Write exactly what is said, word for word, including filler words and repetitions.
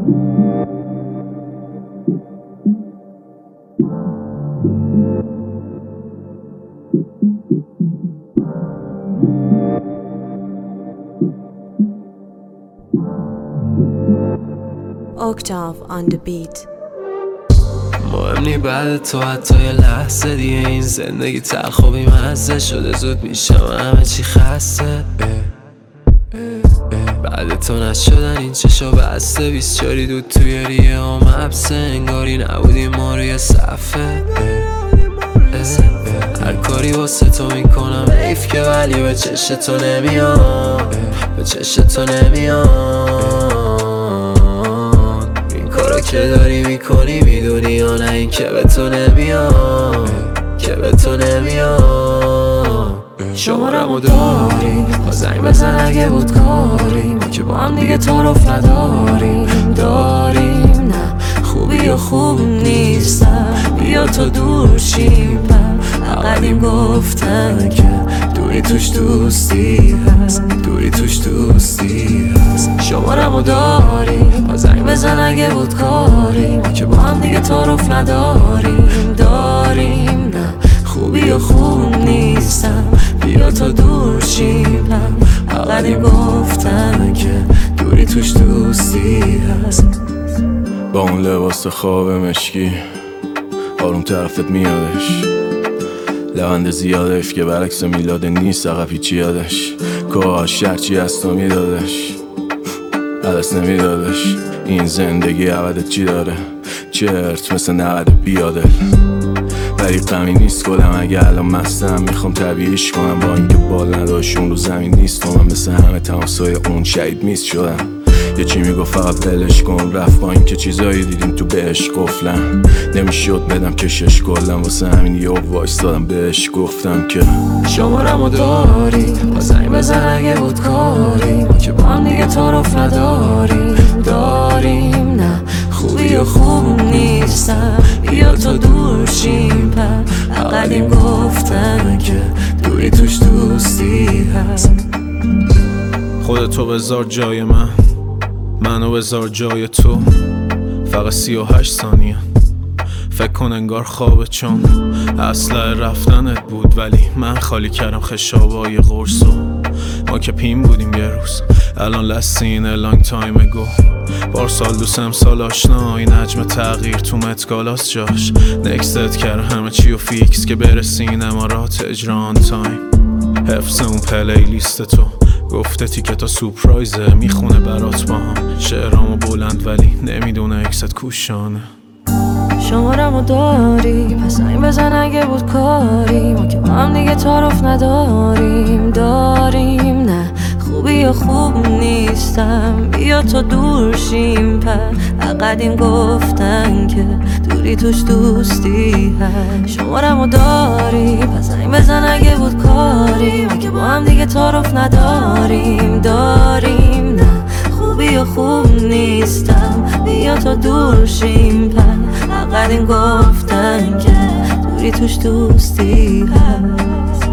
Octave on the beat. مهم نی بعد تو حتی یه لحظه دیگه این زندگی تلخ و بی‌مزه شده، زود میشم همه چی خسته. بعد تو نشدن این چشا بسته، بیست چاری دود توی ریه و مبسه، انگاری نبودیم ما روی صفحه. هر کاری واسه تو میکنم حیف که ولی به چش تو نمیام، به چش تو نمیام. این کارو که داری میکنی میدونی یا نه این که به تو نمیام، که به تو نمیام. شمارمو داری با زنگ بزن اگه بود کاری، ما که با هم دیگه تعارف نداریم. داریم نه خوبی و خوب نیستم، بیا تو دور شیم. قدیم گفتن که دوری توش دوستی هست، دوری توش دوستی هست. شمارمو داری با زنگ بزن اگه بود کاری، ما که با هم دیگه تعارف نداریم. داریم نه خوبی و خوب نیستم، بیا تا دور شیم. قدیم گفتن که دوری توش دوستی هست. با اون لباس خواب مشکی آروم طرفت میادش، لبند زیادش که برعکس میلاد نیست، عقب هیچی یادش. کاش هرچی از تو میدادش عدس نمیدادش. این زندگی عوضت چی داره؟ چرت مثل نقد بیاده، ولی غمی نیست کلم اگه الان مستم. میخوام طبیعیش کنم با اینکه بال نداشت اون رو زمین نیست. و من مثل همه تماسای اون شهید میست شدم. یه چی میگفت فقط بلش کن، رفت با اینکه چیزایی دیدیم تو بهش قفلم. نمیشد بدم کشش کلم، واسه همین یه وایستادم بهش گفتم که شمارمو داری با زنگ بزن اگه بود کاری، ما که با هم دیگه تعارف نداریم. داریم نه خوبی و خوب نیستم، بیا تو دور شیم. قدیم گفتن که دوری توش دوستی هست. خودتو بذار جای من، منو بذار جای تو. فقط سی و هشت ثانیه فکر کن انگار خوابه، چون اصلا رفتنت بود ولی من خالی کردم خشابای قرصو. ما که پیم بودیم یه روز، الان لسین لانگ تایم گو. پارسال دوست امسال آشنا، این حجم تغییر تو متگالاس جاش. نکستت کرد همه چی و فیکس که برسین امارات اجران تایم. حفظ اون پلی لیست تو گفته تیکتا سورپرایزه، میخونه برات با هم شعرامو بلند ولی نمیدونه اکست کوشانه. شمارمو داری پس زنگ بزن اگه بود کاری، ما که با هم دیگه تعارف نداریم. داریم نه خوبی و خوب نیستم، بیا تا دور شیم. قدیم گفتن که دوری توش دوستی هست. شمارمو داری پس زنگ بزن اگه بود کاری، ما که با هم دیگه تعارف نداریم. داریم نه خوبی و خوب نیستم، بیا تا دور شیم. قدیم گفتن که دوری توش دوستی هست.